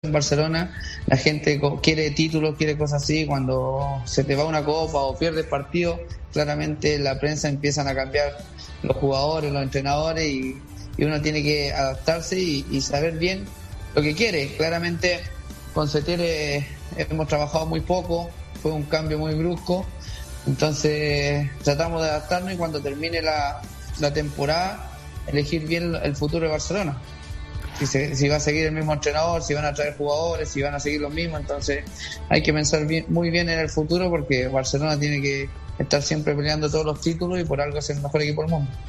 en Barcelona, la gente quiere títulos, quiere cosas así. Cuando se te va una copa o pierdes partido, claramente la prensa empiezan a cambiar los jugadores, los entrenadores, y uno tiene que adaptarse y saber bien lo que quiere. Claramente con Setién hemos trabajado muy poco, fue un cambio muy brusco, entonces tratamos de adaptarnos y cuando termine la temporada elegir bien el futuro de Barcelona. Si va a seguir el mismo entrenador, si van a traer jugadores, si van a seguir los mismos. Entonces hay que pensar muy bien en el futuro, porque Barcelona tiene que estar siempre peleando todos los títulos y por algo es el mejor equipo del mundo.